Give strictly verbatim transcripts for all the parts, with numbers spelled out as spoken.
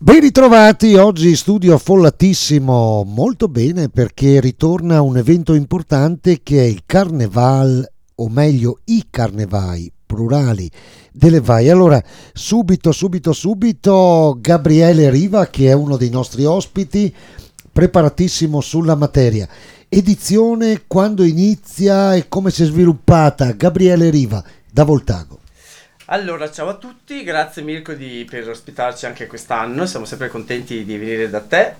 Ben ritrovati, oggi studio affollatissimo, molto bene perché ritorna un evento importante che è il Carneval, o meglio i Carnevali plurali delle Vai. Allora, subito, subito, subito, Gabriele Riva che è uno dei nostri ospiti, preparatissimo sulla materia. Edizione, quando inizia e come si è sviluppata? Gabriele Riva, da Voltago. Allora, ciao a tutti, grazie Mirko di, per ospitarci anche quest'anno, siamo sempre contenti di venire da te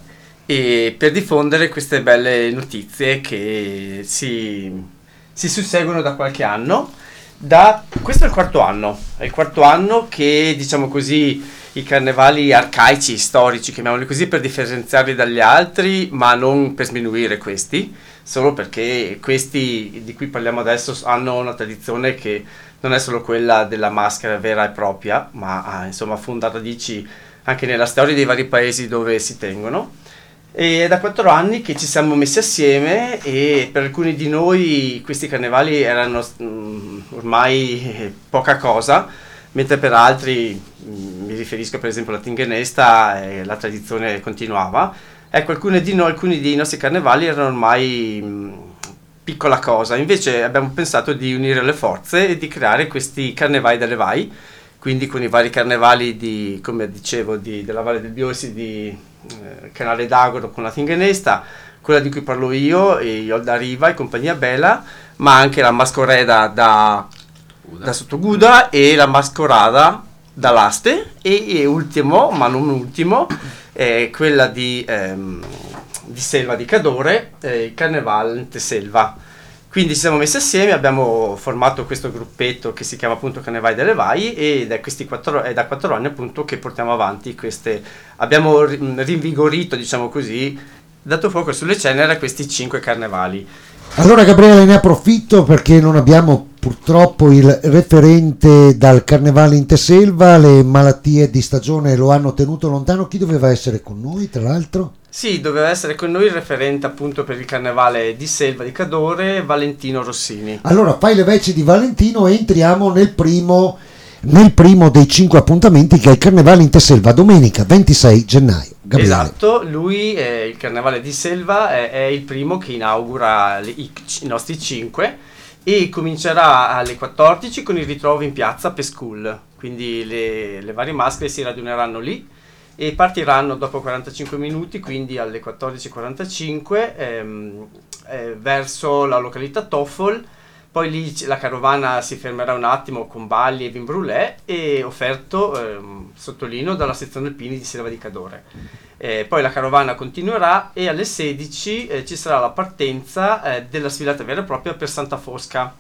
e per diffondere queste belle notizie che si, si susseguono da qualche anno. Da, questo è il quarto anno, è il quarto anno che, diciamo così, i carnevali arcaici, storici, chiamiamoli così, per differenziarli dagli altri, ma non per sminuire questi, solo perché questi di cui parliamo adesso hanno una tradizione che non è solo quella della maschera vera e propria, ma ha insomma fonda radici anche nella storia dei vari paesi dove si tengono. E è da quattro anni che ci siamo messi assieme e per alcuni di noi questi carnevali erano um, ormai poca cosa, mentre per altri, um, mi riferisco per esempio alla Tinguenesta, eh, la tradizione continuava. Ecco, alcuni di noi, alcuni dei nostri carnevali erano ormai um, piccola cosa, invece abbiamo pensato di unire le forze e di creare questi carnevali delle Vai, quindi con i vari carnevali di, come dicevo, di, della Valle del Biosi, di eh, Canale d'Agoro con la Tinguenesta, quella di cui parlo io, e Iolda Riva e compagnia Bella, ma anche la Mascoreda da, da Sottoguda e la Mascorada da Laste e, e ultimo, ma non ultimo, eh, quella di... Ehm, di Selva di Cadore, eh, il Carneval de Selva. Quindi ci siamo messi assieme, abbiamo formato questo gruppetto che si chiama appunto Carnevali delle Vai ed è, questi quattro, è da quattro anni appunto che portiamo avanti queste, abbiamo rinvigorito, diciamo così, dato fuoco sulle ceneri a questi cinque carnevali. Allora Gabriele, ne approfitto perché non abbiamo purtroppo il referente dal Carnevale in Tesselva, le malattie di stagione lo hanno tenuto lontano. Chi doveva essere con noi tra l'altro? Sì, doveva essere con noi il referente appunto per il Carnevale di Selva di Cadore, Valentino Rossini. Allora fai le veci di Valentino e entriamo nel primo, nel primo dei cinque appuntamenti che è il Carnevale in Tesselva, domenica ventisei gennaio. Gabriele. Esatto, lui, eh, il Carnevale di Selva, è, è il primo che inaugura le, i, i nostri cinque e comincerà alle quattordici con il ritrovo in piazza Pescul, quindi le, le varie maschere si raduneranno lì e partiranno dopo quarantacinque minuti, quindi alle quattordici e quarantacinque ehm, eh, verso la località Toffol. Poi lì la carovana si fermerà un attimo con balli e vin brûlé e offerto, ehm, sottolineo, dalla sezione alpini di Selva di Cadore. Eh, poi la carovana continuerà e alle sedici eh, ci sarà la partenza eh, della sfilata vera e propria per Santa Fosca.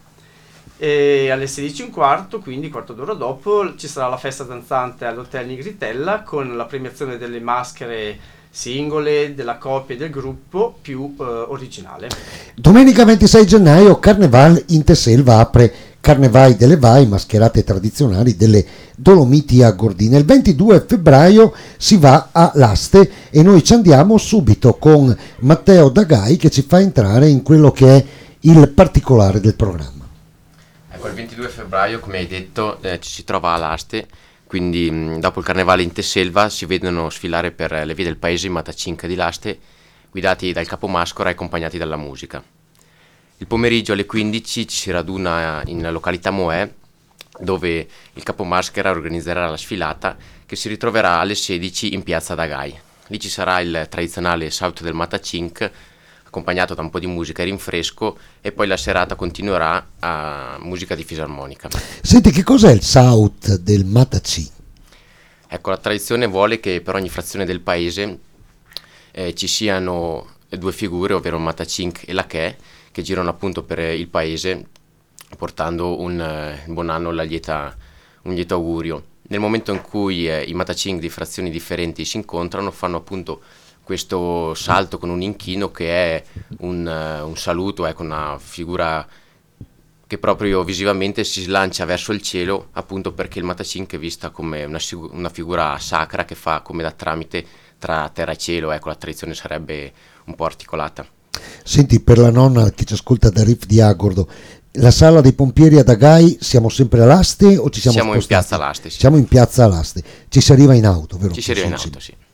E alle sedici e un quarto, quindi quarto d'ora dopo, ci sarà la festa danzante all'Hotel Nigritella con la premiazione delle maschere singole, della coppia e del gruppo più eh, originale. Domenica ventisei gennaio Carneval in Tesselva apre Carnevali delle Vai, mascherate tradizionali delle Dolomiti a Gordina. Il ventidue febbraio si va a Laste e noi ci andiamo subito con Matteo Dagai che ci fa entrare in quello che è il particolare del programma. Ecco, il ventidue febbraio, come hai detto, eh, ci si trova a Laste. Quindi mh, dopo il Carnevale in Tesselva si vedono sfilare per le vie del paese i Matacinque di Laste, guidati dal capomascora e accompagnati dalla musica. Il pomeriggio alle quindici ci si raduna in località Moè, dove il capomaschera organizzerà la sfilata che si ritroverà alle sedici in piazza Dagai. Lì ci sarà il tradizionale Saut del Matacinque, accompagnato da un po' di musica e rinfresco, e poi la serata continuerà a musica di fisarmonica. Senti, che cos'è il Saut del Matacinque? Ecco, la tradizione vuole che per ogni frazione del paese eh, ci siano due figure, ovvero il Matacinque e la Che, che girano appunto per il paese portando un eh, buon anno, la lieta, un lieto augurio. Nel momento in cui eh, i Matacinque di frazioni differenti si incontrano, fanno appunto questo salto con un inchino che è un, uh, un saluto, ecco, una figura che proprio visivamente si slancia verso il cielo, appunto perché il Matacinque è vista come una, una figura sacra che fa come da tramite tra terra e cielo. Ecco, la tradizione sarebbe un po' articolata. Senti, per la nonna che ci ascolta da Riff di Agordo, la sala dei pompieri a Dagai, siamo sempre a Laste o ci siamo Siamo spostati? in piazza Laste, sì. Siamo in piazza Laste, ci si arriva in auto, vero? Ci si arriva in auto, sì.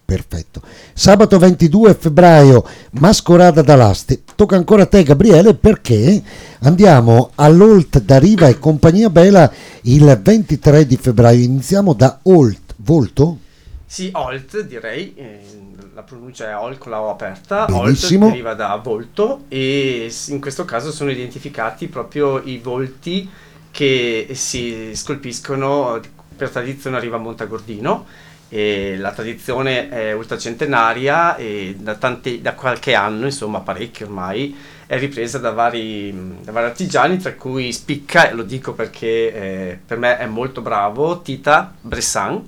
Perfetto. Sabato ventidue febbraio, Mascorada d'Alaste. Tocca ancora a te, Gabriele, perché andiamo all'Olt da Riva e Compagnia Bella il ventitré di febbraio. Iniziamo da Olt. Volto? Sì, Olt direi, eh, la pronuncia è Olt con la O aperta. Benissimo. Olt deriva da volto e in questo caso sono identificati proprio i volti che si scolpiscono per tradizione a Riva Montagordino. E la tradizione è ultracentenaria e da, tanti, da qualche anno, insomma parecchio ormai, è ripresa da vari, da vari artigiani, tra cui spicca, e lo dico perché eh, per me è molto bravo, Tita Bressan,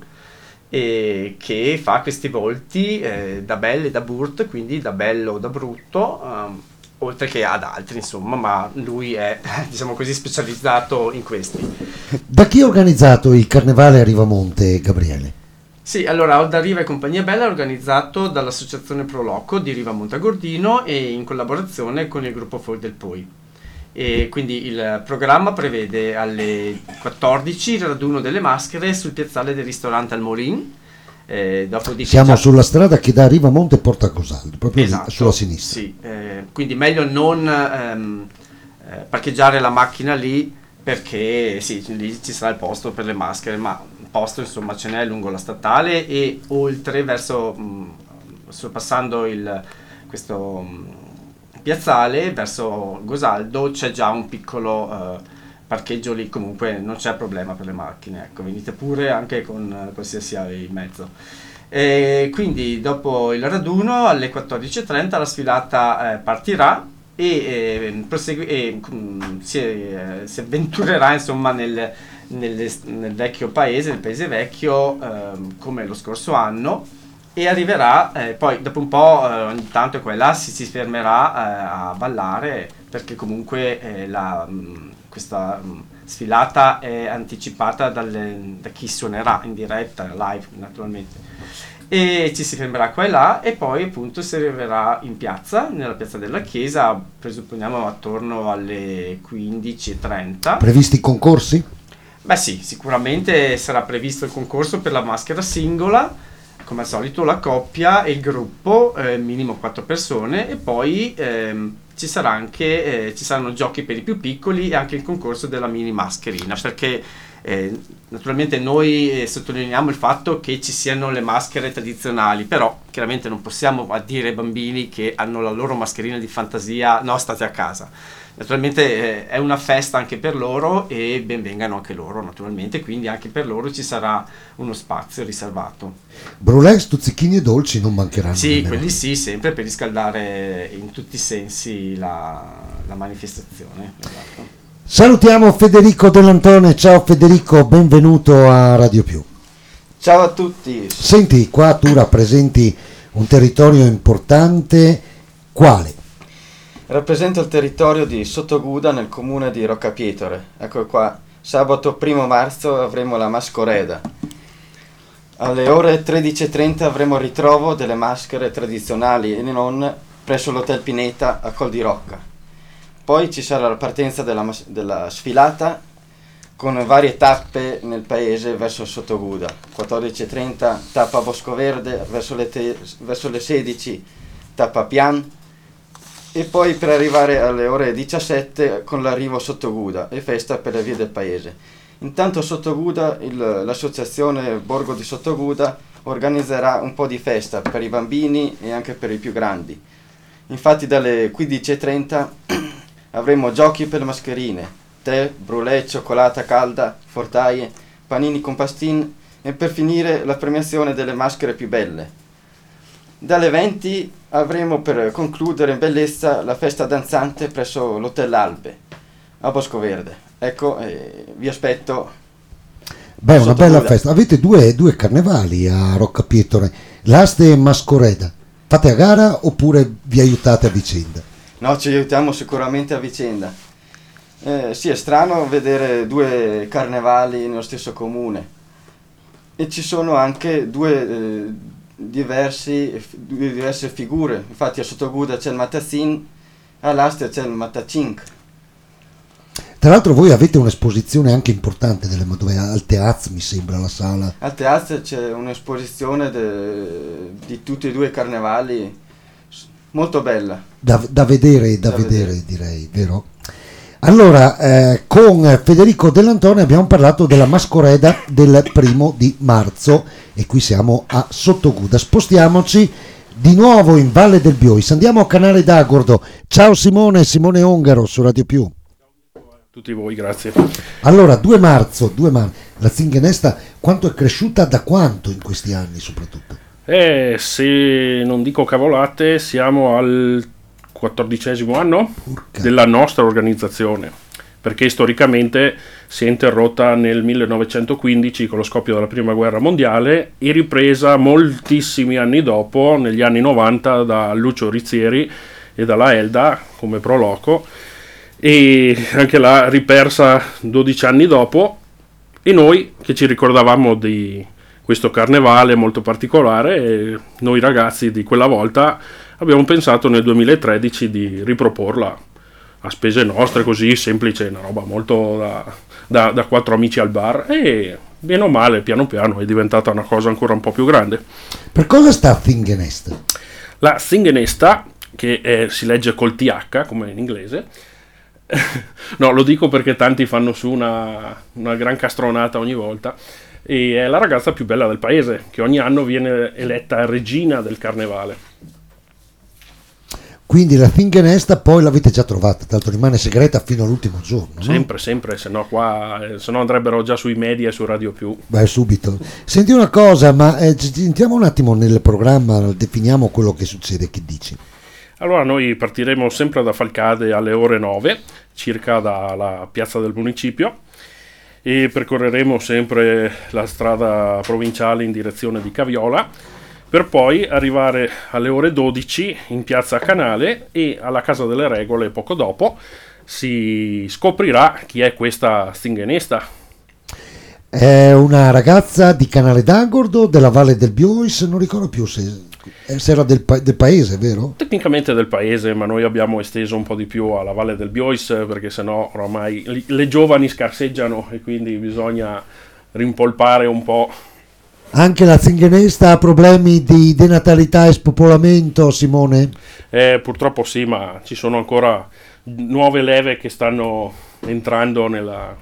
eh, che fa questi volti eh, da belle e da brut, quindi da bello o da brutto, um, oltre che ad altri, insomma, ma lui è, diciamo così, specializzato in questi. Da chi è organizzato il Carnevale a Rivamonte, Gabriele? Sì, allora Olt da Riva e Compagnia Bella è organizzato dall'associazione Proloco di Riva Montagordino e in collaborazione con il gruppo Folk del Poi. E quindi il programma prevede alle quattordici il raduno delle maschere sul piazzale del ristorante Al Molin. Eh, dopodiché Siamo già... sulla strada che da Rivamonte porta a Cosaldo, proprio esatto, lì, sulla sinistra. Sì, eh, quindi meglio non ehm, eh, parcheggiare la macchina lì, perché sì, lì ci sarà il posto per le maschere, ma il posto insomma ce n'è lungo la statale e oltre verso mh, sorpassando il, questo mh, piazzale verso Gosaldo c'è già un piccolo uh, parcheggio lì, comunque non c'è problema per le macchine, ecco, venite pure anche con uh, qualsiasi mezzo. E quindi dopo il raduno alle quattordici e trenta la sfilata eh, partirà e, eh, prosegui- e mh, si, eh, si avventurerà insomma nel, nel, nel vecchio paese, nel paese vecchio, eh, come lo scorso anno, e arriverà eh, poi dopo un po' eh, ogni tanto qua e là si, si fermerà eh, a ballare, perché comunque eh, la, mh, questa mh, sfilata è anticipata dalle, da chi suonerà in diretta, live naturalmente, e ci si fermerà qua e là e poi appunto si arriverà in piazza, nella piazza della chiesa, presupponiamo attorno alle quindici e trenta. Previsti concorsi? Beh sì, sicuramente sarà previsto il concorso per la maschera singola, come al solito la coppia e il gruppo, eh, minimo quattro persone, e poi ehm, ci sarà anche eh, ci saranno giochi per i più piccoli e anche il concorso della mini mascherina, perché eh, naturalmente noi eh, sottolineiamo il fatto che ci siano le maschere tradizionali, però chiaramente non possiamo dire ai bambini che hanno la loro mascherina di fantasia, no, state a casa. Naturalmente eh, è una festa anche per loro e benvengano anche loro, naturalmente, quindi anche per loro ci sarà uno spazio riservato. Brulè, stuzzichini e dolci non mancheranno. Sì, nemmeno. quelli sì, sempre per riscaldare in tutti i sensi la, la manifestazione. Esatto. Salutiamo Federico Dell'Antone. Ciao Federico, benvenuto a Radio Più. Ciao a tutti. Senti, qua tu rappresenti un territorio importante, quale? Rappresento il territorio di Sottoguda nel comune di Roccapietore. Ecco qua, sabato primo marzo avremo la Mascoreda. Alle ore tredici e trenta avremo il ritrovo delle maschere tradizionali e non presso l'Hotel Pineta a Col di Rocca. Poi ci sarà la partenza della, della sfilata con varie tappe nel paese verso Sottoguda. quattordici e trenta tappa Boscoverde, verso le, te, verso le sedici tappa Pian, e poi per arrivare alle ore diciassette con l'arrivo a Sottoguda e festa per le vie del paese. Intanto a Sottoguda il, l'associazione Borgo di Sottoguda organizzerà un po' di festa per i bambini e anche per i più grandi. Infatti dalle quindici e trenta avremo giochi per le mascherine, tè, brulè, cioccolata calda, fortaie, panini con pastin e per finire la premiazione delle maschere più belle. Dalle venti avremo per concludere in bellezza la festa danzante presso l'Hotel Albe a Boscoverde. Ecco, eh, vi aspetto. Beh, una bella Sottoguda. festa. Avete due, due carnevali a Roccapietore, l'Aste e Mascoreda. Fate a gara oppure vi aiutate a vicenda? No, ci aiutiamo sicuramente a vicenda. Eh, sì, è strano vedere due carnevali nello stesso comune. E ci sono anche due eh, diversi, due diverse figure. Infatti a Sottoguda c'è il Matazin, all'Aste c'è il Matacink. Tra l'altro voi avete un'esposizione anche importante delle Madove al Teatro, mi sembra, la sala. Al teatro c'è un'esposizione de, di di tutti e due i carnevali, molto bella. Da, da vedere, da, Da vedere, vedere. direi, vero? Allora, eh, con Federico Dell'Antone abbiamo parlato della Mascoreda del primo di marzo e qui siamo a Sottoguda. Spostiamoci di nuovo in Valle del Biois, andiamo a Canale d'Agordo. Ciao Simone, Simone Ongaro su Radio Più. Tutti voi, grazie. Allora, due marzo, due marzo, la Zingenesta quanto è cresciuta, da quanto in questi anni soprattutto? Eh, se non dico cavolate, siamo al quattordicesimo anno Urca. della nostra organizzazione, perché storicamente si è interrotta nel millenovecentoquindici con lo scoppio della prima guerra mondiale e ripresa moltissimi anni dopo, negli anni novanta, da Lucio Rizzieri e dalla Elda come proloco, e anche là ripersa dodici anni dopo, e noi che ci ricordavamo di questo carnevale molto particolare, e noi ragazzi di quella volta abbiamo pensato nel duemilatredici di riproporla a spese nostre, così semplice, una roba molto da, da, da quattro amici al bar, e bene o male piano piano è diventata una cosa ancora un po' più grande. Per cosa sta Zingenesta? La Zingenesta, che è, si legge col T H come in inglese, no, lo dico perché tanti fanno su una, una gran castronata ogni volta, e è la ragazza più bella del paese, che ogni anno viene eletta regina del carnevale. Quindi la Zingenesta poi l'avete già trovata, tanto rimane segreta fino all'ultimo giorno, no? Sempre, sempre, se no qua, eh, se no andrebbero già sui media e su Radio Più. Beh, subito. Senti una cosa, ma eh, ci- entriamo un attimo nel programma, definiamo quello che succede, che dici? Allora noi partiremo sempre da Falcade alle ore nove, circa dalla piazza del municipio, e percorreremo sempre la strada provinciale in direzione di Caviola, per poi arrivare alle ore dodici in piazza Canale, e alla Casa delle Regole poco dopo si scoprirà chi è questa Zingenesta. È una ragazza di Canale d'Agordo, della Valle del Biois, non ricordo più se, eh, se era del, pa- del paese, vero? Tecnicamente del paese, ma noi abbiamo esteso un po' di più alla Valle del Biois, perché sennò ormai li- le giovani scarseggiano e quindi bisogna rimpolpare un po'. Anche la Zingenesta ha problemi di denatalità e spopolamento, Simone? Eh, purtroppo sì, ma ci sono ancora nuove leve che stanno entrando nella...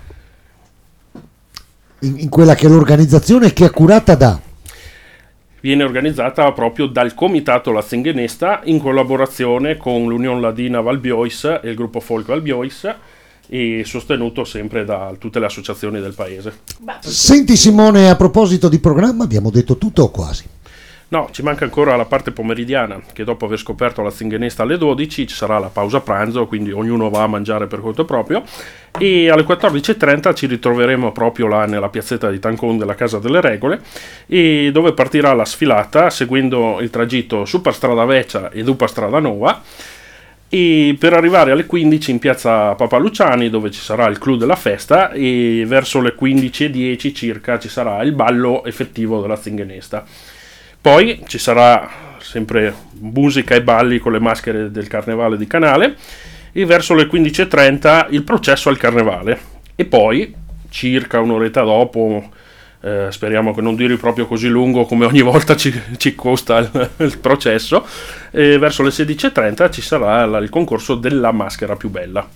In, in quella che è l'organizzazione che è curata da... Viene organizzata proprio dal Comitato La Zingenesta in collaborazione con l'Unione Ladina Val Biois e il gruppo folk Val Biois, e sostenuto sempre da tutte le associazioni del paese. Senti Simone, a proposito di programma, abbiamo detto tutto o quasi? No, ci manca ancora la parte pomeridiana, che dopo aver scoperto la Zingenesta alle dodici ci sarà la pausa pranzo, quindi ognuno va a mangiare per conto proprio, e alle quattordici e trenta ci ritroveremo proprio là nella piazzetta di Tancon della Casa delle Regole, e dove partirà la sfilata seguendo il tragitto Superstrada Vecchia e Dupa Strada Nuova, e per arrivare alle quindici in piazza Papa Luciani, dove ci sarà il clou della festa, e verso le quindici e dieci circa ci sarà il ballo effettivo della Zingenesta. Poi ci sarà sempre musica e balli con le maschere del carnevale di Canale, e verso le quindici e trenta il processo al carnevale, e poi circa un'oretta dopo, eh, speriamo che non duri proprio così lungo come ogni volta ci, ci costa il, il processo, e verso le sedici e trenta ci sarà la- il concorso della maschera più bella.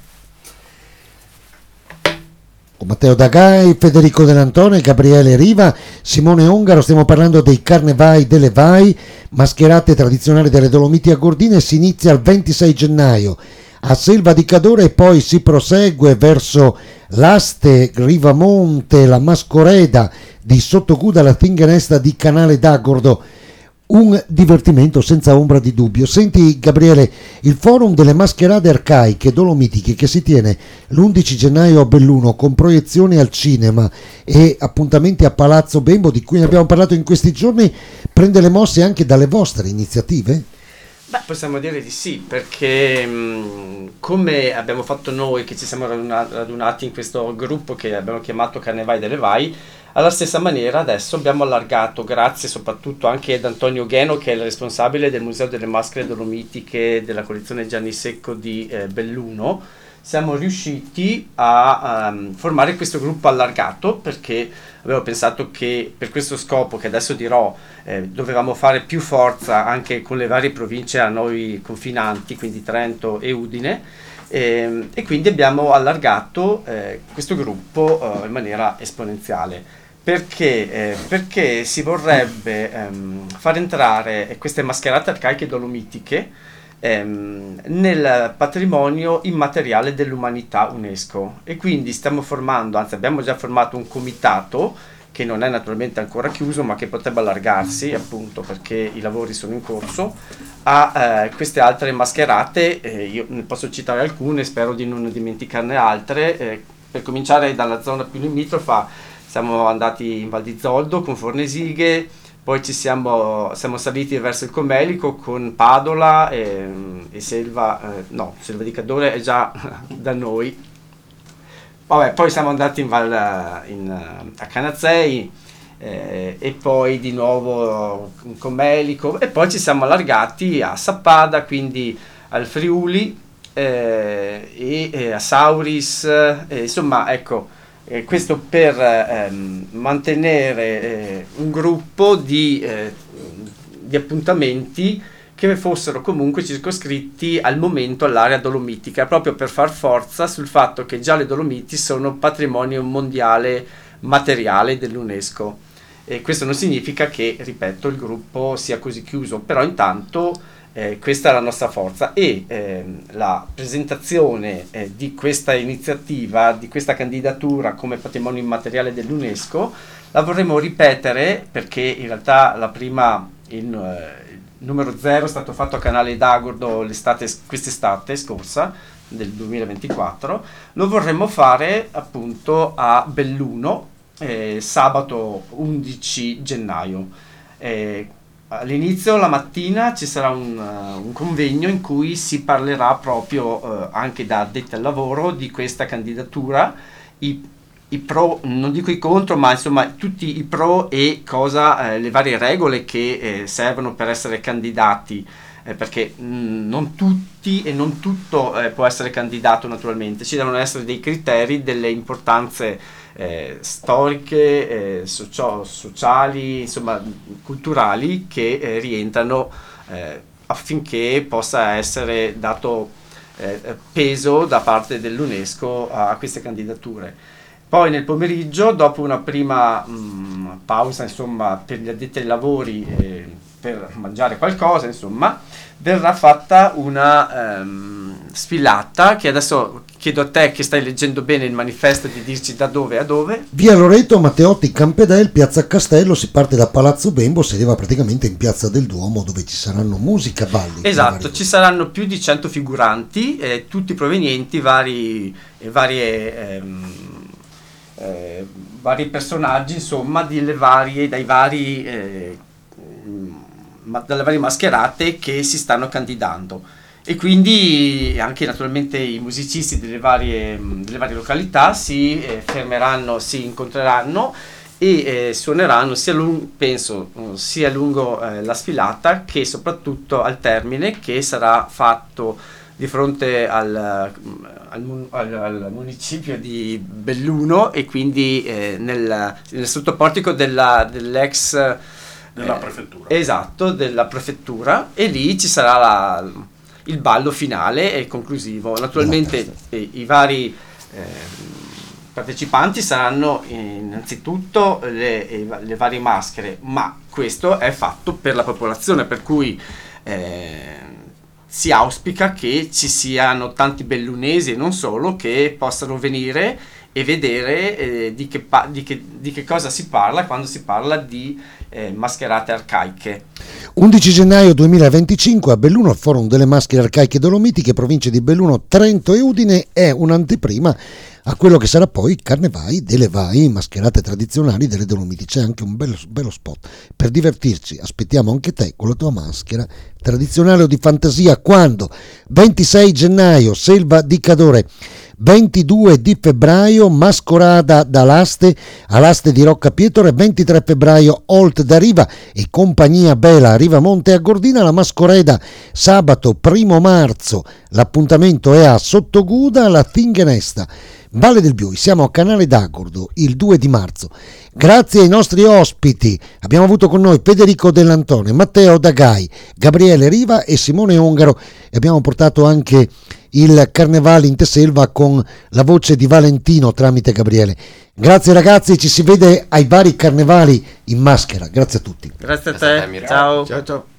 Con Matteo Dagai, Federico Dell'Antone, Gabriele Riva, Simone Ongaro, stiamo parlando dei Carnevai delle Vai, mascherate tradizionali delle Dolomiti Agordine. Si inizia il ventisei gennaio a Selva di Cadore e poi si prosegue verso l'Aste, Rivamonte, la Mascoreda di Sottoguda, la Zingenesta di Canale d'Agordo. Un divertimento senza ombra di dubbio. Senti Gabriele, il forum delle mascherade arcaiche dolomitiche che si tiene l'undici gennaio a Belluno, con proiezioni al cinema e appuntamenti a Palazzo Bembo, di cui ne abbiamo parlato in questi giorni, prende le mosse anche dalle vostre iniziative? Beh, possiamo dire di sì, perché mh, come abbiamo fatto noi, che ci siamo raduna- radunati in questo gruppo che abbiamo chiamato Carnevai delle Vai, alla stessa maniera adesso abbiamo allargato, grazie soprattutto anche ad Antonio Gheno, che è il responsabile del Museo delle Maschere Dolomitiche della collezione Gianni Secco di eh, Belluno, siamo riusciti a um, formare questo gruppo allargato, perché avevo pensato che per questo scopo che adesso dirò eh, dovevamo fare più forza anche con le varie province a noi confinanti, quindi Trento e Udine, e, e quindi abbiamo allargato eh, questo gruppo eh, in maniera esponenziale. Perché? Eh, perché si vorrebbe ehm, far entrare queste mascherate arcaiche dolomitiche ehm, nel patrimonio immateriale dell'umanità UNESCO, e quindi stiamo formando, anzi abbiamo già formato un comitato che non è naturalmente ancora chiuso, ma che potrebbe allargarsi, appunto perché i lavori sono in corso, a eh, queste altre mascherate. Eh, io ne posso citare alcune, spero di non dimenticarne altre. Eh, per cominciare dalla zona più limitrofa, siamo andati in Val di Zoldo con Fornesighe, poi ci siamo, siamo saliti verso il Comelico con Padola e, e Selva, eh, no, Selva di Cadore è già da noi. Vabbè, poi siamo andati in Val, in, a Canazzei eh, e poi di nuovo in Comelico, e poi ci siamo allargati a Sappada, quindi al Friuli eh, e, e a Sauris, eh, insomma ecco. Eh, questo per ehm, mantenere eh, un gruppo di, eh, di appuntamenti che fossero comunque circoscritti al momento all'area dolomitica, proprio per far forza sul fatto che già le Dolomiti sono patrimonio mondiale materiale dell'UNESCO. E questo non significa che, ripeto, il gruppo sia così chiuso, però intanto Eh, questa è la nostra forza, e eh, la presentazione eh, di questa iniziativa, di questa candidatura come patrimonio immateriale dell'UNESCO, la vorremmo ripetere, perché in realtà la prima, il, eh, il numero zero è stato fatto a Canale d'Agordo l'estate, quest'estate scorsa del duemilaventiquattro. Lo vorremmo fare appunto a Belluno eh, sabato undici gennaio. Eh, All'inizio, la mattina, ci sarà un, uh, un convegno in cui si parlerà proprio uh, anche da addetti al lavoro di questa candidatura, i, i pro, non dico i contro, ma insomma tutti i pro e cosa, eh, le varie regole che eh, servono per essere candidati, eh, perché mh, non tutti e non tutto eh, può essere candidato naturalmente, ci devono essere dei criteri, delle importanze Eh, storiche, eh, socio- sociali, insomma culturali, che eh, rientrano eh, affinché possa essere dato eh, peso da parte dell'UNESCO a queste candidature. Poi nel pomeriggio, dopo una prima mh, pausa insomma per gli addetti ai lavori, eh, per mangiare qualcosa, insomma, verrà fatta una ehm, sfilata, che adesso chiedo a te, che stai leggendo bene il manifesto, di dirci da dove a dove. Via Loreto, Matteotti, Campedel, Piazza Castello. Si parte da Palazzo Bembo, si arriva praticamente in Piazza del Duomo, dove ci saranno musica, balli. Esatto, ci saranno più di cento figuranti, eh, tutti provenienti vari, eh, varie, ehm, eh, vari personaggi, insomma, delle varie, dai vari, eh, ma, dalle varie mascherate che si stanno candidando. E quindi anche naturalmente i musicisti delle varie, delle varie località si eh, fermeranno, si incontreranno e eh, suoneranno sia lungo, penso, sia lungo eh, la sfilata, che soprattutto al termine, che sarà fatto di fronte al, al, al, al municipio di Belluno, e quindi eh, nel, nel sottoportico della, dell'ex della eh, prefettura. Esatto, della prefettura, e lì ci sarà la, il ballo finale e conclusivo. Naturalmente eh, i vari eh, partecipanti saranno innanzitutto le, le varie maschere, ma questo è fatto per la popolazione, per cui eh, si auspica che ci siano tanti bellunesi e non solo, che possano venire e vedere eh, di, che pa- di, che, di che cosa si parla quando si parla di eh, mascherate arcaiche. undici gennaio duemilaventicinque a Belluno, al Forum delle Maschere Arcaiche Dolomitiche, province di Belluno, Trento e Udine. È un'anteprima a quello che sarà poi il Carnevai delle Vai, mascherate tradizionali delle Dolomiti. C'è anche un bello, bello spot per divertirci. Aspettiamo anche te con la tua maschera tradizionale o di fantasia, quando ventisei gennaio, Selva di Cadore, ventidue di febbraio Mascorada dall'Aste all'Aste di Rocca Pietore, ventitré febbraio Olt da Riva e compagnia Bela a Riva Monte a Gordina. La Mascoreda sabato primo marzo, l'appuntamento è a Sottoguda alla Tingenesta, Valle del Biui. Siamo a Canale d'Agordo il due di marzo. Grazie ai nostri ospiti, abbiamo avuto con noi Federico Dell'Antone, Matteo Dagai, Gabriele Riva e Simone Ongaro e abbiamo portato anche il Carnevale in Tesselva con la voce di Valentino tramite Gabriele. Grazie ragazzi, ci si vede ai vari carnevali in maschera. Grazie a tutti. Grazie a Grazie a te, te, Mirko. ciao. Ciao ciao.